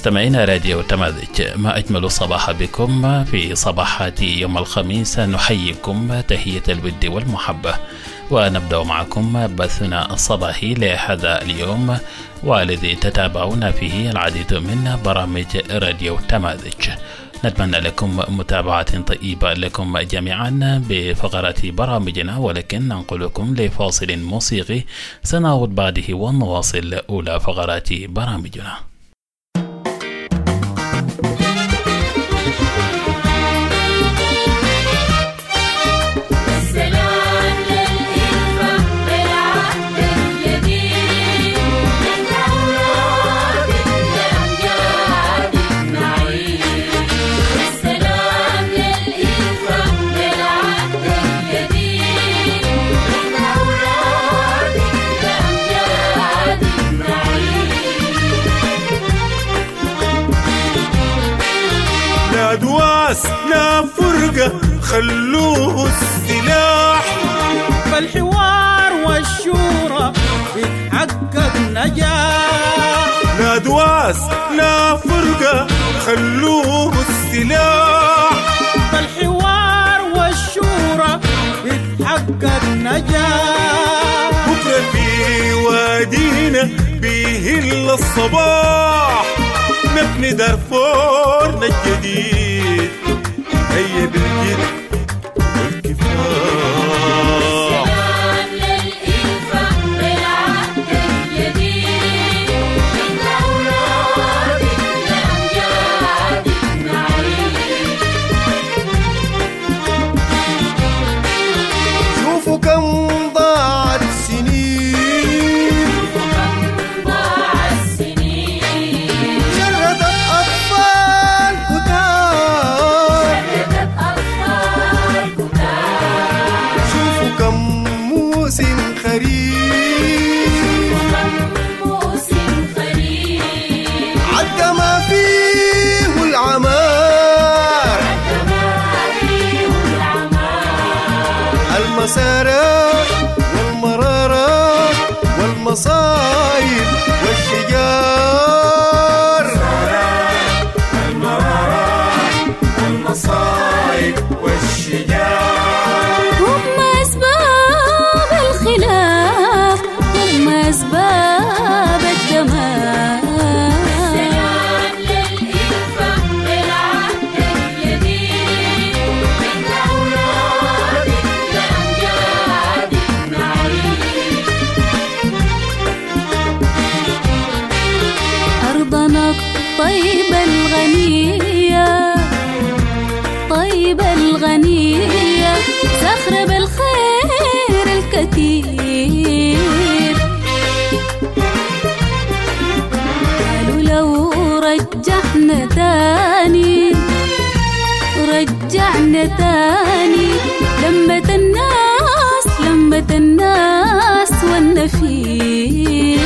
مستمعينا راديو تماذج، ما أجمل الصباح بكم في صباحات يوم الخميس. نحييكم تحية الود والمحبة، ونبدأ معكم بثنا الصباحي لهذا اليوم، والذي تتابعون فيه العديد من برامج راديو تماذج. نتمنى لكم متابعة طيبة لكم جميعا بفقرات برامجنا، ولكن ننقلكم لفاصل موسيقي سنعود بعده ونواصل أولى فقرات برامجنا. أدواس لا فرقة خلوه السلاح، فالحوار والشورى بتحقق نجاح. لا أدواس لا فرقة خلوه السلاح، فالحوار والشورى بتحقق نجاح. بكرة في وادينا بيهل الصباح، نبني دارفورنا الجديد، هيا بالجد والكفاح. سلام للإلفة بالعهد الجديد، من أولادك لأمجادك نعيش. شوفوا كم ضاعت سنين، عد ما فيه العمار، المسارة والمرارة والمصايب والشجار، المرارة والمصايب والشجار. هم أسباب الخلاف، هم أسباب الدمار. سلام للإلفة بالعهد الجديد، من أولادك لأمجادك نعيش. أرضنا الطيبة الغنية، طيبة الغنية، زخرة بالخير الكثير. قالوا لو رجعنا تاني، رجعنا تاني لمة الناس، لمة الناس والنفير.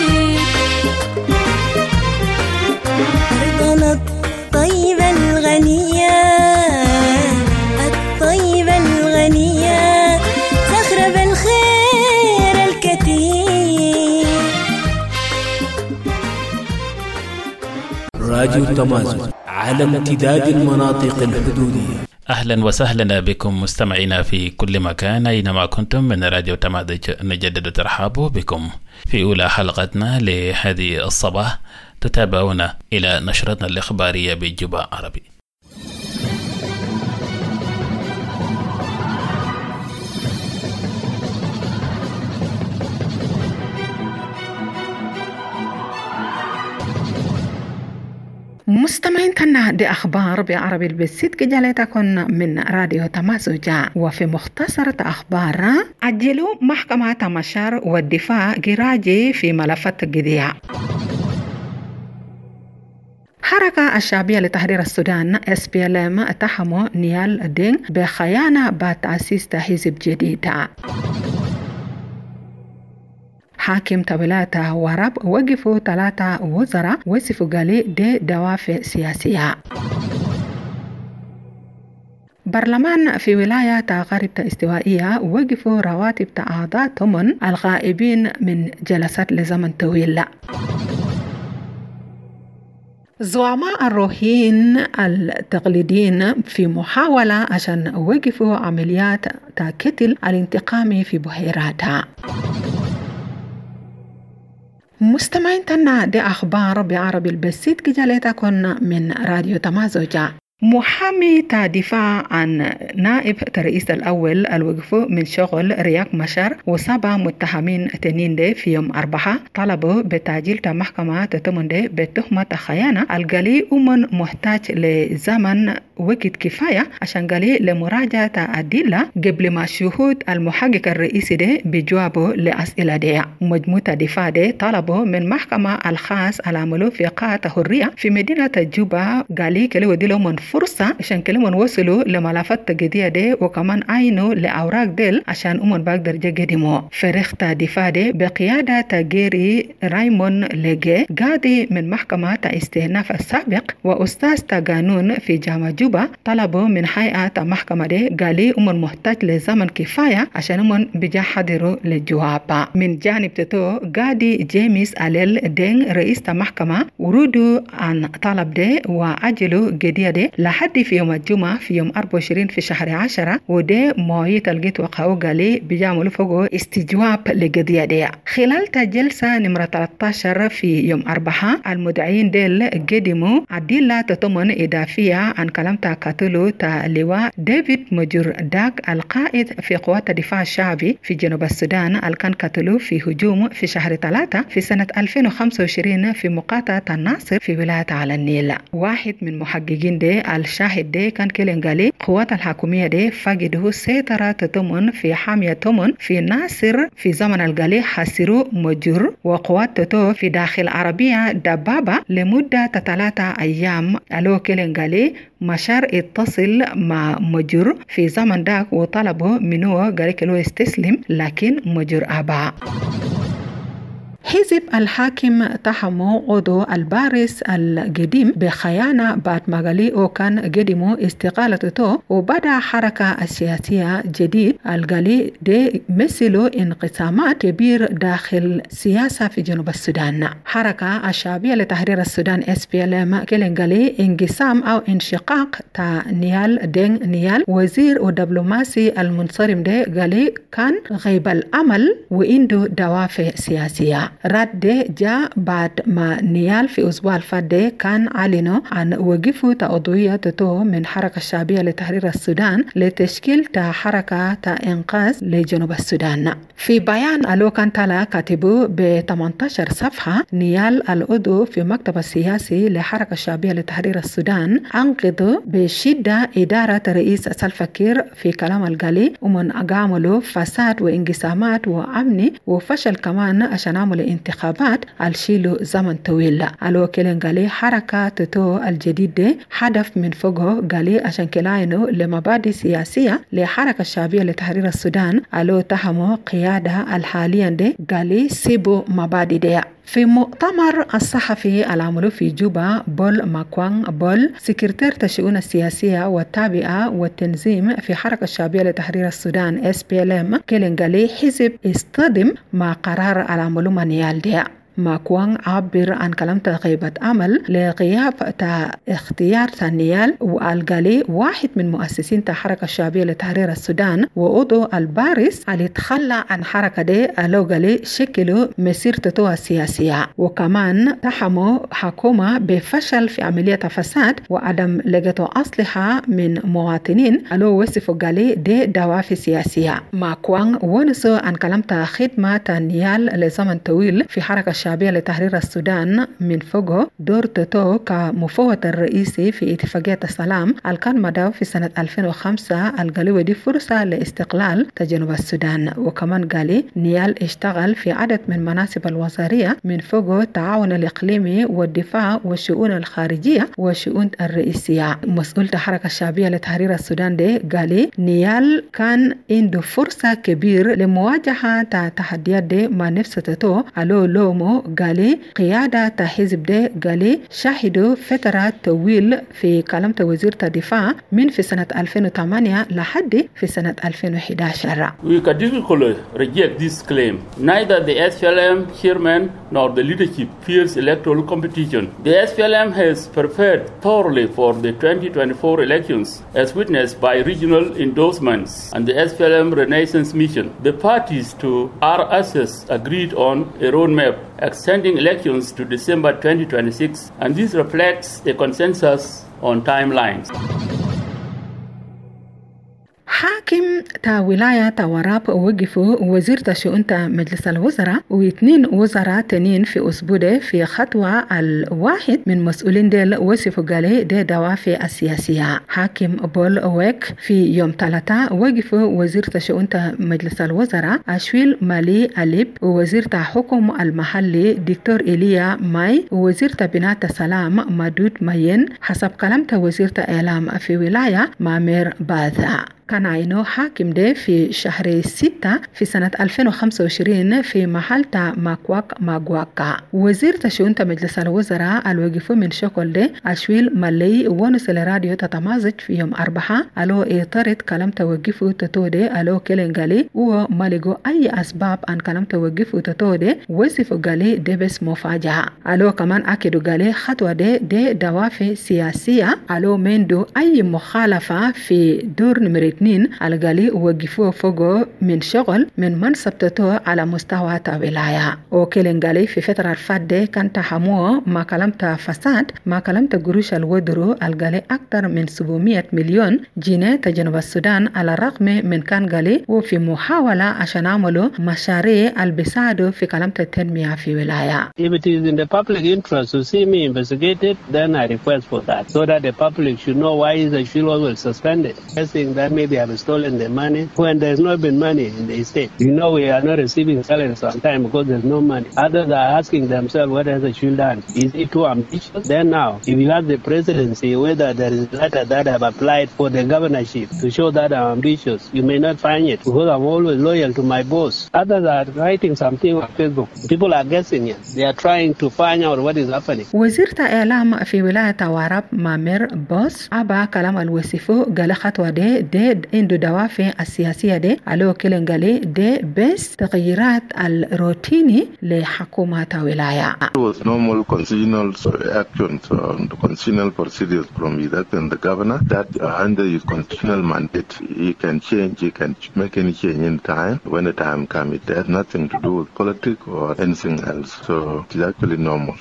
أرضنا الطيبة الغنية، الطيبة الغنية، زخرة بالخير الكثير. راديو تماذج على امتداد المناطق الحدودية. أهلا وسهلا بكم مستمعينا في كل مكان أينما كنتم من راديو تماذج. نجدد ترحاب بكم في أولى حلقتنا لهذه الصباح. تتابعون إلى نشرتنا الإخبارية بجوبا عربي. مستمعين تنا دي أخبار بعربي البسيط كجالتكم من راديو تمازج. وفي مختصرة أخبار، عجلوا محكمة مشار والدفاع جراجي في ملفات قضية. حركة الشعبية لتحرير السودان SPLM اتهموا نيال دين بخيانة بعد تأسيس حزب جديد. حاكم تبلات ورب وقفوا 3 وزراء وصفوا قالي دي دوافع سياسية. برلمان في ولاية غرب استوائية وقفوا رواتب أعضاء ثمن الغائبين من جلسات لزمن طويل. زعماء الروهين التقليديين في محاولة عشان وقفوا عمليات قتل الانتقامي في بحيراتها. مستمعين تنا دي أخبار بعربي البسيط كجالتكن من راديو تمازوجة. محامي دفاع عن نائب الرئيس الأول الوقف من شغل رياك مشار و7 متهمين تنين دي في يوم 4 طلبوا بتعجيل محكمة تتمن دي بتهمة خيانة القلي ومن محتاج لزمن وقت كفاية عشان قلي لمراجعة أدلة قبل ما شهود المحقق الرئيسي دي بجوابه لأسئلة دي. مجموعة دفاع دي طلبوا من محكمة الخاص العملو في قاعة حرية في مدينة جوبا قالي كلي وديلو من فرصة عشان كلمون وصلوا لملفات جديدة دي وكمان عينوا لأوراق ديل عشان أمون بقدر جقدمو. فريق دفاع دي بقيادة تاجيري رايمون ليجي قاضي من محكمة استئناف السابق وأستاذ قانون في جامعة جوبا طلبوا من هيئة محكمة دي قالي أمون محتاج لزمن كفاية عشان أمون بيحضروا للجواب. من جانب تتو قاضي جيمس أليل دين رئيس محكمة وردوا عن طلب دي وعجلوا جديدة دي لحد في يوم الجمعة في يوم 24 في شهر 10 ودي موية الجيت وقعوا قالي بيعملوا فوقه استجواب لقضية دي. خلال جلسة نمرة 13 في يوم 4 المدعين ديل قدموا أدلة تتمن إضافية عن كلام قتلوا لواء ديفيد مجر داك القائد في قوات الدفاع الشعبي في جنوب السودان اللي كان قتلوا في هجوم في شهر 3 في سنة 2025 في مقاطعة الناصر في ولاية على النيل. واحد من محققين دي الشاهد دي كان كيلنغالي قوات الحكومية دي فقدوا سيطرة تتمن في حامية تمن في ناصر في زمن الغالي حسروا مجر وقوات تتو في داخل عربية دبابة لمدة 3 أيام. ألو كيلنغالي مشار اتصل مع مجر في زمن داك وطلبه منه قال كيلو يستسلم لكن مجر أبى. حزب الحاكم تحمو عضو الباريس القديم بخيانة بعد ما قالي وكان قدموا استقالته وبدأ حركة السياسية جديد القالي دي مثلوا انقسامات كبير داخل سياسة في جنوب السودان. حركة الشعبية لتحرير السودان SPLM كلن قالي انقسام أو انشقاق تا نيال دين نيال وزير ودبلوماسي المنصرم دي قالي كان غيب الأمل وعنده دوافع سياسية. رد جاء بعد ما نيال في أسبوع الفات كان أعلنوا عن وقفوا عضويته من حركة الشعبية لتحرير السودان لتشكيل حركة إنقاذ لجنوب السودان. في بيان ألو كان تلا كاتبوا ب 18 صفحة نيال العضو في مكتب السياسي لحركة الشعبية لتحرير السودان أنقذوا بشدة إدارة رئيس سلفا كير في كلام القالي ومن أقاموا فساد وانقسامات وأمني وفشل كمان عشان عملوا انتخابات الشيلو زمن طويل. ألو كيلن قالي حركة تتو الجديد دي هدف من فوقه قالي عشان كلاينو لمبادئ سياسية لحركة الشعبية لتحرير السودان. ألو تهمو قيادة الحاليا دي قالي سيبو مبادئ دي. في مؤتمر الصحفي العمل في جوبا بول ماكوان بول سكرتير الشؤون السياسية والتابعة والتنظيم في حركة الشعبية لتحرير السودان SPLM كيلنغالي حزب اصطدم مع قرار العمل منيال دي. ماكوان عبر عن كلام غيبة أمل لغياب اختيار نيال والقالي واحد من مؤسسين حركة الشعبية لتحرير السودان وعضو الباريس اللي تخلى عن حركة دي ألو قالي شكلوا مسيرته السياسية وكمان تحموا حكومة بفشل في عملية فساد وعدم لقيته أسلحة من مواطنين. ألو وصفوا قالي دي دوافع سياسية. ماكوان ونسوا عن كلام خدمة نيال لزمن طويل في حركة الشعبية لتحرير السودان من فوقه دور تتو كمفوض الرئيسي في اتفاقية السلام الكان مدى في سنة 2005 القالي ودي فرصة لاستقلال جنوب السودان. وكمان قالي نيال اشتغل في عدد من مناصب الوزارية من فوقه التعاون الإقليمي والدفاع والشؤون الخارجية والشؤون الرئيسية. مسؤول الحركة الشعبية لتحرير السودان دي قالي نيال كان عنده فرصة كبير لمواجهة تحديات دي مع نفسه تتو ألو لومو أنه قالي قيادة حزب ده قالي شاهدوا فترة طويل في كلمة وزير الدفاع من في سنة 2008 لحد في سنة 2011. We categorically reject this claim. Neither the SPLM chairman nor the leadership fears electoral competition. The SPLM has prepared thoroughly for the 2024 elections, as witnessed by regional endorsements and the SPLM Renaissance Mission. The parties to RSS agreed on a roadmap extending elections to December 2026, and this reflects a consensus on timelines. حاكم تا ولاية وراب وقفوا وزير شؤون مجلس الوزراء واثنين وزراء تانيين في أسبوع في خطوة الواحد من مسؤولين ديل وصفوا قالي دي دوافع السياسية. حاكم بول ويك في يوم 3 وقفوا وزير شؤون مجلس الوزراء أشويل مالي أليب ووزير حكم المحلي دكتور إيليا ماي ووزير بناء السلام مدود ماين حسب كلام وزير إعلام في ولاية مامير باذا. كان عينو حاكم ده في شهر 6 في سنة 2025 في محل ماغواكا. وزير شؤون مجلس الوزراء الوقفوا من شغل ده أشويل مالي ونسل راديو تتمازج في يوم 4 ألو إطارة كلام توقفوا تتودي ألو كيلنغالي وماليقو أي أسباب أن كلام توقفوا تتودي وصفوا قالي ده بس مفاجأة. ألو كمان أكدوا قالي خطوة ده دوافع سياسية ألو مندو أي مخالفة في دور نمرة القالي وقفوا فوقه من شغل من منصب تتو على مستوى ولاية. وكيلين قالي في فترة الفادة كان تحموه ما كلمت فساد ما كلمت قروش الودرو القالي أكثر من 700 مليون جنيه تجنب السودان على الرغم من كان قالي وفي محاولة عشان عملوا مشاريع البساعدوا في كلمت التنمية في ولاية. If it is in the public interest to see me investigated, then I request for that so that the public should know why is the Shilo was suspended. I think that maybe I have stolen the money when there's not been money in the estate. You know, we are not receiving salaries on time because there's no money. Others are asking themselves, what has the Shil done? Is it too ambitious? Then now, if you ask the presidency whether there is a letter that I have applied for the governorship to show that I'm ambitious, you may not find it because I'm always loyal to my boss. Others are writing something on Facebook. People are guessing it. They are trying to find out what is happening. وزير إعلام في ولاية وراب مامير بوس أبا كلام الوصفو قال خطوة ده عنده دوافع السياسية ده على كلنجالي ده بس تغييرات الروتيني لحكومة ولاية. It was normal constitutional actions on the constitutional procedures from the governor that under his constitutional mandate he can change, he can make any change in time when the time comes. It has nothing to do with politics or anything else, so it's actually normal.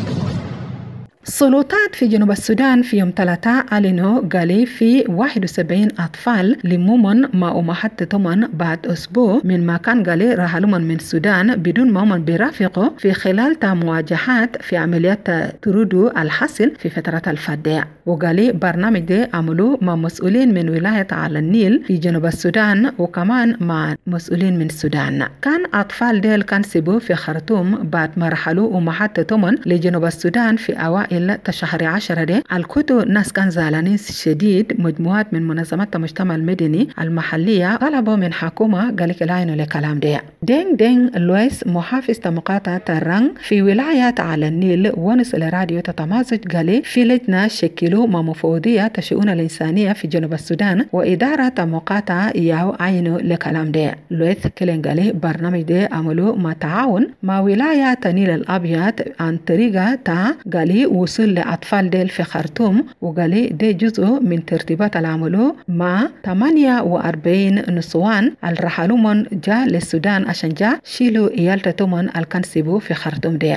السلطات في جنوب السودان في يوم 3 أعلنوا قالي في 71 أطفال لمومن ما أمهات تمن بعد أسبوع من ما كان قالي رحلوا من السودان بدون مومن برافقه في خلال مواجهات في عمليات ترودو الحصل في فترة الفداء. وقالي برنامج ده عملوا مع مسؤولين من ولاية على النيل في جنوب السودان وكمان مع مسؤولين من السودان. كان أطفال ديل كان سيبوا في خرطوم بعد ما رحلوا أمهات تمن لجنوب السودان في أوائل شهر 10 ده. الكتو ناس كان زعلانين شديد. مجموعات من منظمات المجتمع المدني المحلية طلبوا من حكومة قالك لاينو لكلام ده. دين لويس محافظ مقاطعة الرنج في ولاية على النيل ونس الراديو تتمازج قالي في لجنة شكلوا مفوضية تشؤون الإنسانية في جنوب السودان وإدارة مقاطعة ياو عينو لكلام ده. لويس كلين قالي برنامج ده عملوا مع تعاون مع ولاية النيل الأبيض عن طريقة قالي وصل لأطفال ديل في خرطوم وقالي ده جزء من ترتيبات العملو مع 48 نسوان الرحلوا من جاء للسودان عشان جاء شيلوا إيالة تومن الكنسبو في خرطوم ده.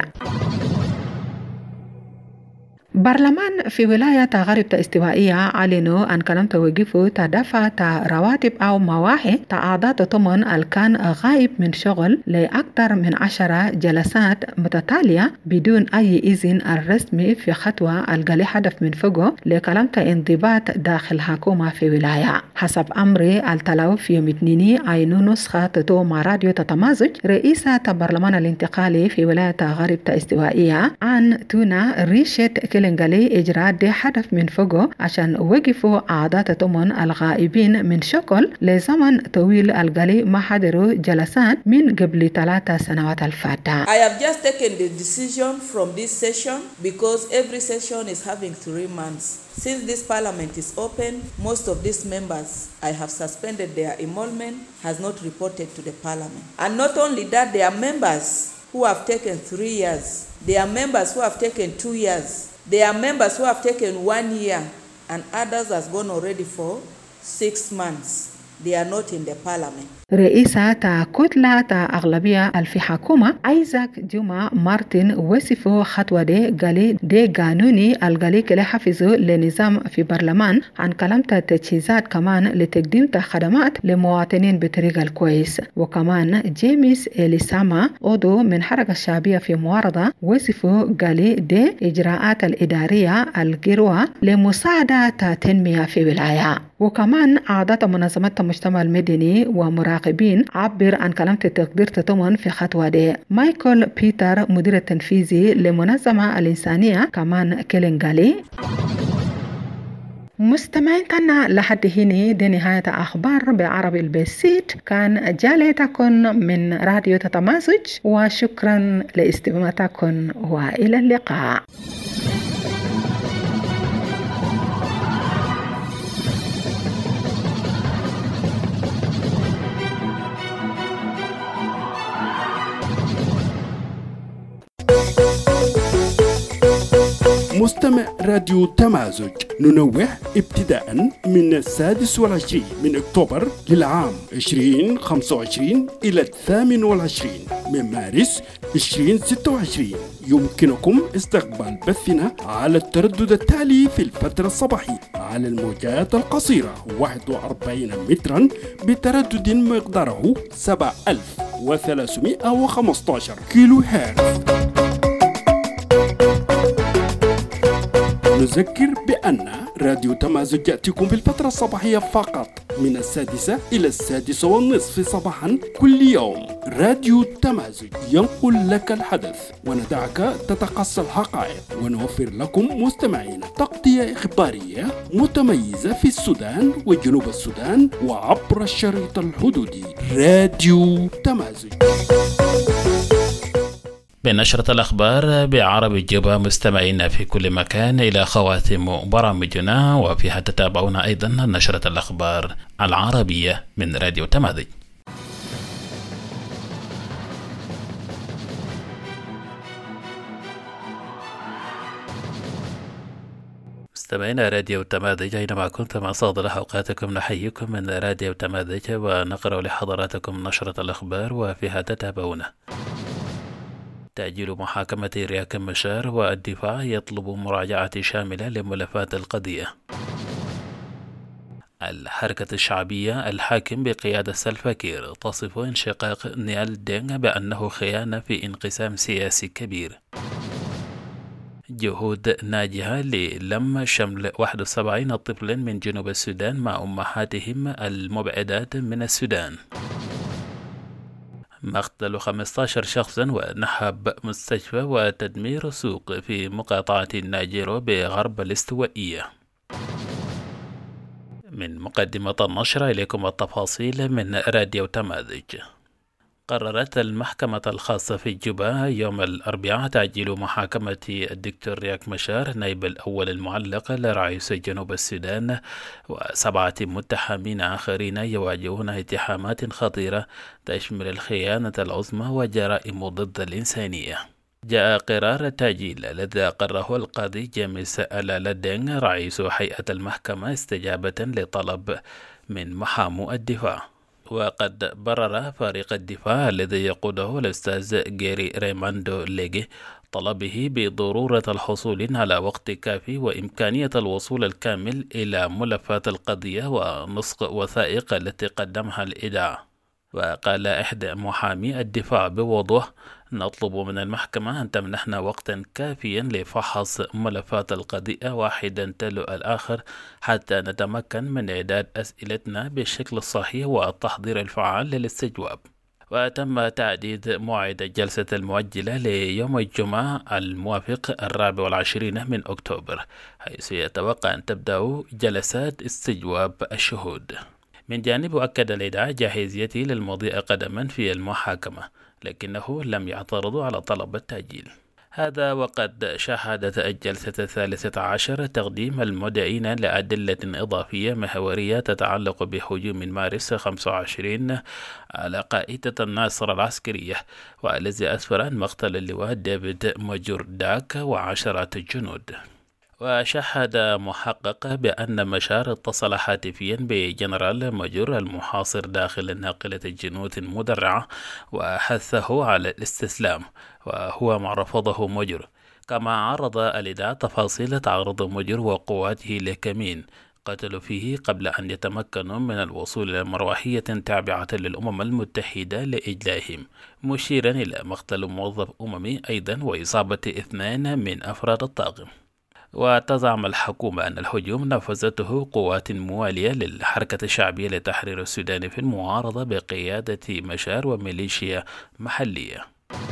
برلمان في ولاية غرب استوائية أعلنوا أن كلام توقفوا تدفع رواتب أو مواهب أعضاء ضمن الكان غايب من شغل لأكثر من 10 جلسات متتالية بدون أي إذن الرسمي في خطوة القلي هدف من فوقه لكلام انضباط داخل حكومة في ولاية. حسب أمر التلاو في يوم 2 عينو نسخة تتو مع راديو تتمازج رئيسة برلمان الانتقالي في ولاية غرب استوائية عن تونا ريشت كيلنغالي إجراء دي هدف من فوقه عشان وقفوا عادات تمن الغائبين من شكل لزمن طويل الغالي ما حضروا جلسات من قبل 3 سنوات الفاتة. I have just taken the decision from this session because every session is having 3 months. Since this parliament is open, most of these members I have suspended their emolument has not reported to the parliament. And not only that, there are members who have taken 3 years. There are members who have taken 2 years. There are members who have taken 1 year, and others has gone already for 6 months. They are not in the parliament. رئيسة كتلة أغلبية في حكومة ايزاك جوما مارتن وصفوا خطوة دي قانوني الغالي كلي حفظوا لنظام في برلمان عن كلام تجهيزات كمان لتقديم خدمات لمواطنين بطريقة الكويس. وكمان جيمس إليساما عضو من حركة الشعبية في معارضة وصفوا غالي دي إجراءات الإدارية الجروة لمساعدة تنمية في ولاية. وكمان أعضاء منظمات المجتمع المدني ومراقبين عبر عن كلام التقدير تتمن في خطوة دي. مايكل بيتر مدير التنفيذي لمنظمة الإنسانية كمان كيلنغالي. مستمعينا لحد هنا دي نهاية أخبار بعربي البسيط. كان جاليتكم من راديو تتمازج وشكرا لاستماعكم وإلى اللقاء. مستمع راديو تمازج، ننوه ابتداء من 26 من أكتوبر للعام 2025 إلى 28 من مارس 2026 يمكنكم استقبال بثنا على التردد التالي في الفترة الصباحية على الموجات القصيرة 41 مترا بتردد مقداره 7315 كيلو هرتز. نذكر بأن راديو تمازج يأتيكم في الفترة الصباحية فقط من 6 إلى 6:30 صباحا كل يوم. راديو تمازج ينقل لك الحدث وندعك تتقصى الحقائق، ونوفر لكم مستمعين تغطية إخبارية متميزة في السودان وجنوب السودان وعبر الشريط الحدودي. راديو تمازج. بنشرة الأخبار بعربي الجوبة مستمعينا في كل مكان إلى خواتم برامجنا، وفيها تتابعون أيضا نشرة الأخبار العربية من راديو تمازج. مستمعينا راديو تمازج أينما كنتم أصادر أوقاتكم نحييكم من راديو تمازج ونقرأ لحضراتكم نشرة الأخبار وفيها تتابعون. تأجيل محاكمة رياك مشار والدفاع يطلب مراجعة شاملة لملفات القضية. الحركة الشعبية الحاكم بقيادة سلفا كير تصف انشقاق نيال دينغ بأنه خيانة في انقسام سياسي كبير. جهود ناجحة للم شمل 71 طفل من جنوب السودان مع أمهاتهم المبعدات من السودان. مقتل 15 شخصا ونحب مستشفى وتدمير سوق في مقاطعة ناجيرو بغرب الاستوائية. من مقدمة النشرة إليكم التفاصيل من راديو تمازج. قررت المحكمة الخاصة في جوبا يوم الأربعاء تعجيل محاكمة الدكتور رياك مشار نائب الأول المعلق لرئيس جنوب السودان و7 متهمين آخرين يواجهون اتهامات خطيرة تشمل الخيانة العظمى وجرائم ضد الإنسانية. جاء قرار التعجيل الذي أقره القاضي جيمس ألالدينغ رئيس هيئة المحكمة استجابة لطلب من محامو الدفاع. وقد برر فريق الدفاع الذي يقوده الأستاذ جيري ريماندو ليجي طلبه بضرورة الحصول على وقت كافي وإمكانية الوصول الكامل إلى ملفات القضية ونسق وثائق التي قدمها الإدعاء. وقال إحدى محامي الدفاع بوضوح: نطلب من المحكمة أن تمنحنا وقتا كافيا لفحص ملفات القضية واحدا تلو الآخر حتى نتمكن من إعداد أسئلتنا بالشكل الصحيح والتحضير الفعال للاستجواب. وتم تعديد موعد الجلسة المؤجلة ليوم الجمعة الموافق 24 من أكتوبر، حيث يتوقع أن تبدأ جلسات استجواب الشهود. من جانبه أكد الإدعاء جاهزيته للمضي قدما في المحاكمة، لكنه لم يعترضوا على طلب التأجيل. هذا وقد شهدت الجلسة 13 تقديم المدعين لأدلة إضافية محورية تتعلق بهجوم مارس 25 على قائدة الناصرة العسكرية، والذي أسفر عن مقتل اللواء ديفيد ماجورداك وعشرات الجنود. وشهد محقق بأن مشار اتصل هاتفيا بجنرال ماجور المحاصر داخل ناقلة الجنود المدرعة وحثه على الاستسلام، وهو ما رفضه ماجور. كما عرض الإدعاء تفاصيل تعرض ماجور وقواته لكمين قتلوا فيه قبل أن يتمكنوا من الوصول إلى مروحية تابعة للأمم المتحدة لإجلائهم، مشيرا إلى مقتل موظف أممي أيضا وإصابة 2 من أفراد الطاقم. وتزعم الحكومة أن الهجوم نفذته قوات موالية للحركة الشعبية لتحرير السودان في المعارضة بقيادة مشار وميليشيا محلية.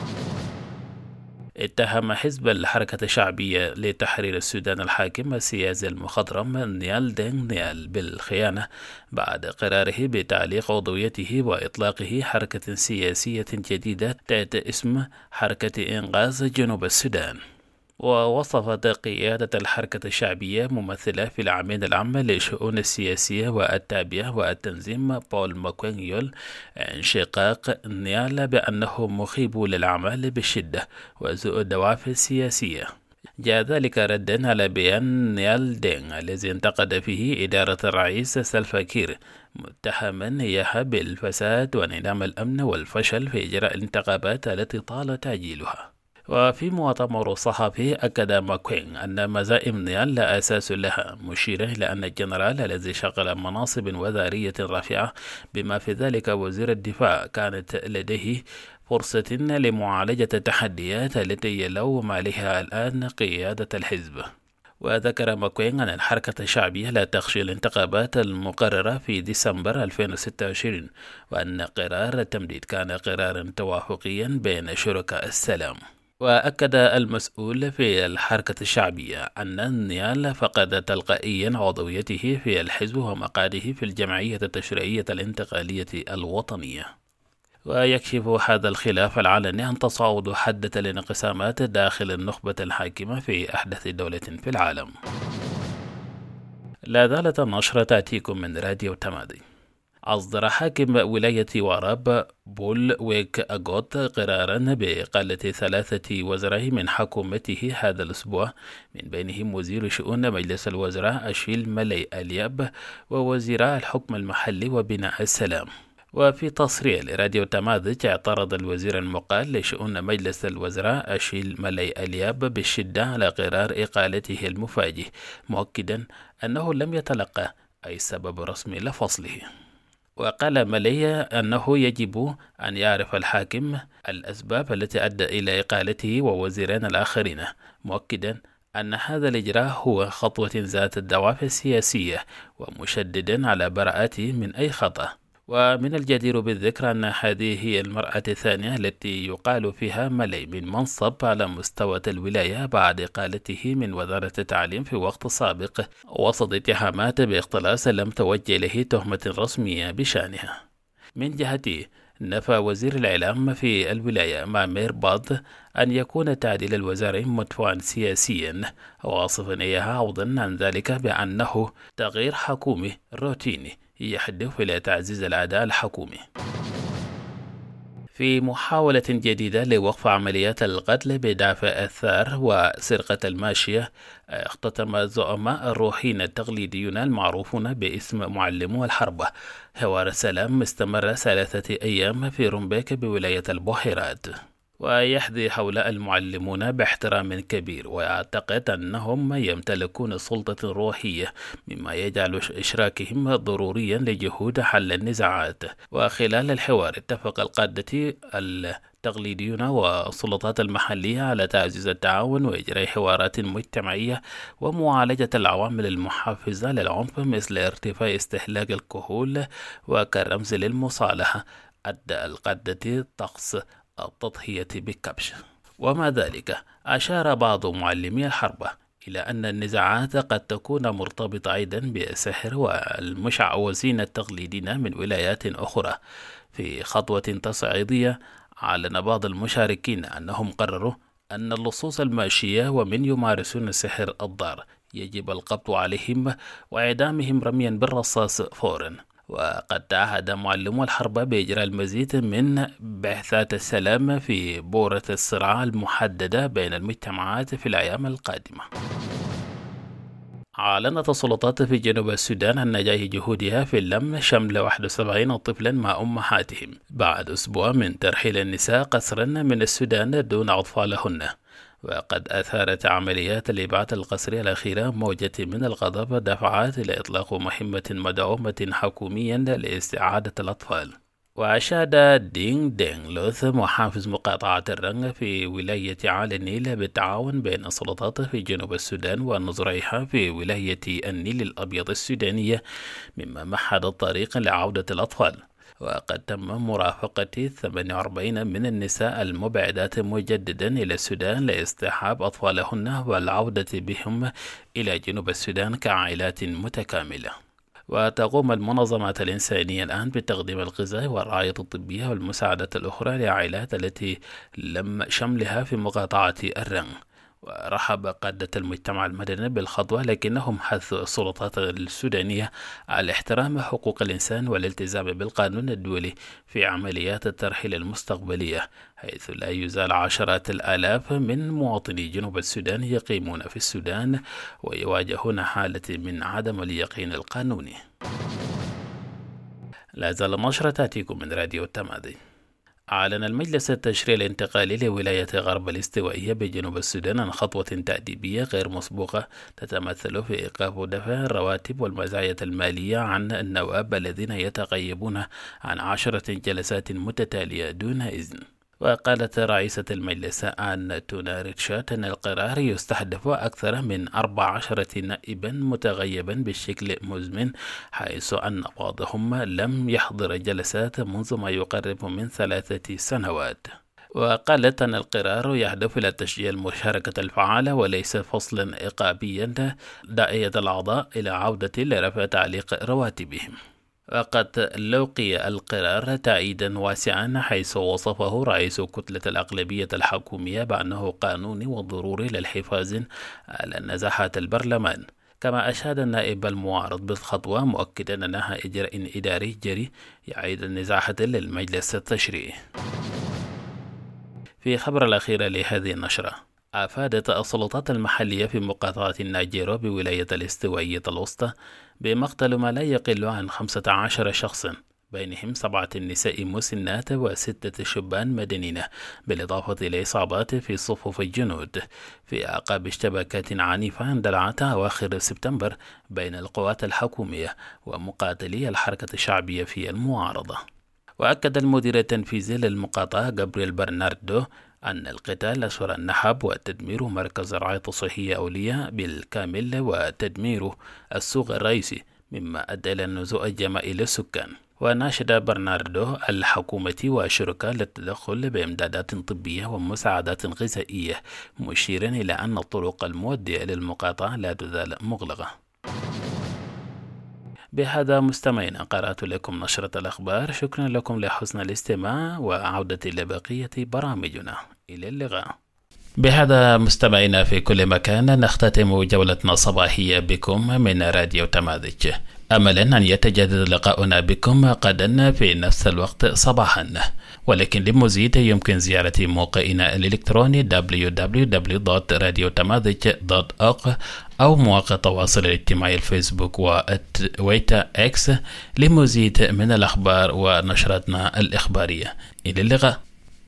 اتهم حزب الحركة الشعبية لتحرير السودان الحاكم السياسي المخضرم نيال دين نيال بالخيانة بعد قراره بتعليق عضويته وإطلاقه حركة سياسية جديدة تحت اسم حركة إنقاذ جنوب السودان. ووصفت قيادة الحركة الشعبية ممثلة في العميد العام للشؤون السياسية والتابعة والتنظيم بول ماكوينيول انشقاق نيال بأنه مخيب للعمل بالشدة وذو الدوافع السياسية. جاء ذلك ردا على بيان نيال دين الذي انتقد فيه إدارة الرئيس سلفا كير متهما إياها بالفساد وانعدام الأمن والفشل في إجراء الانتخابات التي طال تأجيلها. وفي مؤتمر صحفي أكد ماكوين أن مزائم نيال لا أساس لها، مشيرا إلى أن الجنرال الذي شغل مناصب وزارية رفيعة بما في ذلك وزير الدفاع كانت لديه فرصة لمعالجة التحديات التي يلوم عليها الآن قيادة الحزب. وذكر ماكوين أن الحركة الشعبية لا تخشى الانتخابات المقررة في ديسمبر 2026، وأن قرار التمديد كان قرارا توافقيا بين شركاء السلام. وأكد المسؤول في الحركة الشعبية أن نيال فقد تلقائيا عضويته في الحزب ومقعده في الجمعية التشريعية الانتقالية الوطنية. ويكشف هذا الخلاف العلني عن تصاعد حدة الانقسامات داخل النخبة الحاكمة في أحدث دولة في العالم. لا زالت النشرة تأتيكم من راديو تمادي. أصدر حاكم ولاية واراب بول ويك أغوت قرارا بإقالة 3 وزراء من حكومته هذا الأسبوع، من بينهم وزير شؤون مجلس الوزراء أشيل ملي الياب ووزيراء الحكم المحلي وبناء السلام. وفي تصريح لراديو تماذج اعترض الوزير المقال لشؤون مجلس الوزراء أشيل ملي الياب بالشدة على قرار إقالته المفاجئ، مؤكدا أنه لم يتلقى أي سبب رسمي لفصله. وقال ملي أنه يجب أن يعرف الحاكم الأسباب التي أدى إلى إقالته ووزيرين الآخرين، مؤكدا أن هذا الإجراء هو خطوة ذات الدوافع السياسية ومشددا على براءته من أي خطأ. ومن الجدير بالذكر أن هذه هي المرأة الثانية التي يقال فيها ملي من منصب على مستوى الولاية بعد إقالته من وزارة التعليم في وقت سابق، وسط اتهامات باختلاس لم توجه إليه تهمة رسمية بشأنها. من جهته نفى وزير الإعلام في الولاية مامير باض أن يكون تعديل الوزارة مدفوعا سياسيا، واصفا إياها عوضا عن ذلك بأنه تغيير حكومي روتيني يهدف إلى تعزيز الأداء الحكومي. في محاولة جديدة لوقف عمليات القتل بدافع الثار وسرقة الماشية، اختتم زعماء الروحيين التقليديون المعروفون باسم معلمو الحرب حوار سلام استمر 3 أيام في رومبيك بولاية البحيرات. ويحظي هؤلاء المعلمون باحترام كبير، ويعتقد أنهم يمتلكون سلطة روحية مما يجعل إشراكهم ضروريا لجهود حل النزاعات. وخلال الحوار اتفق القادة التقليديون والسلطات المحلية على تعزيز التعاون وإجراء حوارات مجتمعية ومعالجة العوامل المحفزة للعنف مثل ارتفاع استهلاك الكحول وكرمز للمصالحة أدى القادة طقس التضحية بالكبش. ومع ذلك أشار بعض معلمي الحرب إلى أن النزاعات قد تكون مرتبطة أيضا بالسحر والمشعوذين التقليديين من ولايات أخرى. في خطوة تصعيدية أعلن بعض المشاركين أنهم قرروا أن اللصوص الماشية ومن يمارسون السحر الضار يجب القبض عليهم وإعدامهم رميا بالرصاص فورا. وقد تعهد معلمو الحرب بإجراء المزيد من بعثات السلام في بورة الصراع المحددة بين المجتمعات في الأيام القادمة. أعلنت السلطات في جنوب السودان عن نجاح جهودها في لم شمل 71 طفلا مع أمهاتهم بعد أسبوع من ترحيل النساء قسرا من السودان دون أطفالهن. وقد أثارت عمليات الإبعاد القسري الأخيرة موجة من الغضب دفعت إلى إطلاق مهمة مدعومة حكوميا لاستعادة الأطفال. وأشاد دينغ دينغ لوث محافظ مقاطعة الرنغ في ولاية عالي النيل بالتعاون بين السلطات في جنوب السودان ونظريها في ولاية النيل الأبيض السودانية مما مهد الطريق لعودة الأطفال. وقد تم مرافقة 48 من النساء المبعدات مجددا إلى السودان لاصطحاب أطفالهن والعودة بهم إلى جنوب السودان كعائلات متكاملة. وتقوم المنظمات الإنسانية الآن بتقديم الغذاء والرعاية الطبية والمساعدة الأخرى لعائلات التي لم شملها في مقاطعة الرنغ. ورحب قادة المجتمع المدني بالخطوة، لكنهم حثوا السلطات السودانية على احترام حقوق الإنسان والالتزام بالقانون الدولي في عمليات الترحيل المستقبلية، حيث لا يزال عشرات الآلاف من مواطني جنوب السودان يقيمون في السودان ويواجهون حالة من عدم اليقين القانوني. لا زال النشرة تأتيكم من راديو التماذي. أعلن المجلس التشريعي الانتقالي لولاية غرب الاستوائية بجنوب السودان عن خطوة تأديبية غير مسبوقة تتمثل في إيقاف دفع الرواتب والمزايا المالية عن النواب الذين يتغيبون عن 10 جلسات متتالية دون إذن. وقالت رئيسة المجلس آن تونا ريتشارد أن القرار يستهدف أكثر من 14 نائبا متغيبا بشكل مزمن، حيث أن بعضهم لم يحضر جلسات منذ ما يقرب من 3 سنوات. وقالت أن القرار يهدف إلى تشجيع المشاركة الفعالة وليس فصلا إيقابيا داعية الأعضاء إلى عودة لرفع تعليق رواتبهم. وقد لقي القرار تأييدا واسعا، حيث وصفه رئيس كتلة الأغلبية الحكومية بأنه قانوني وضروري للحفاظ على نزاهة البرلمان. كما أشاد النائب المعارض بالخطوة مؤكدا أنها إجراء إداري جري يعيد النزاهة للمجلس التشريعي. في خبر الأخير لهذه النشرة، أفادت السلطات المحلية في مقاطعة الناجيرو بولاية الاستوائية الوسطى بمقتل ما لا يقل عن 15 شخصا، بينهم 7 نساء مسنات و6 شبان مدنيين، بالإضافة إلى إصابات في صفوف الجنود في أعقاب اشتباكات عنيفة اندلعت أواخر سبتمبر بين القوات الحكومية ومقاتلي الحركة الشعبية في المعارضة. وأكد المدير التنفيذي للمقاطعة جابرييل برناردو أن القتال أسفر النحب وتدمير مركز الرعاية الصحية أولياء بالكامل وتدمير السوق الرئيسي مما أدى إلى نزوع الجماهير السكان. وناشد برناردو الحكومة والشركاء للتدخل بإمدادات طبية ومساعدات غذائية، مشيرا إلى أن الطرق المؤدية للمقاطعة لا تزال مغلقة. بهذا مستمعينا قرأت لكم نشرة الأخبار، شكرا لكم لحسن الاستماع وعودة لبقية برامجنا، إلى اللقاء. بهذا مستمعينا في كل مكان نختتم جولتنا الصباحية بكم من راديو تماذج، أملا أن يتجدد لقاؤنا بكم غدا في نفس الوقت صباحا. ولكن للمزيد يمكن زيارة موقعنا الإلكتروني www.radiotamadhij.org أو مواقع التواصل الاجتماعي الفيسبوك وتويتر إكس لمزيد من الأخبار ونشراتنا الإخبارية. إلى اللقاء.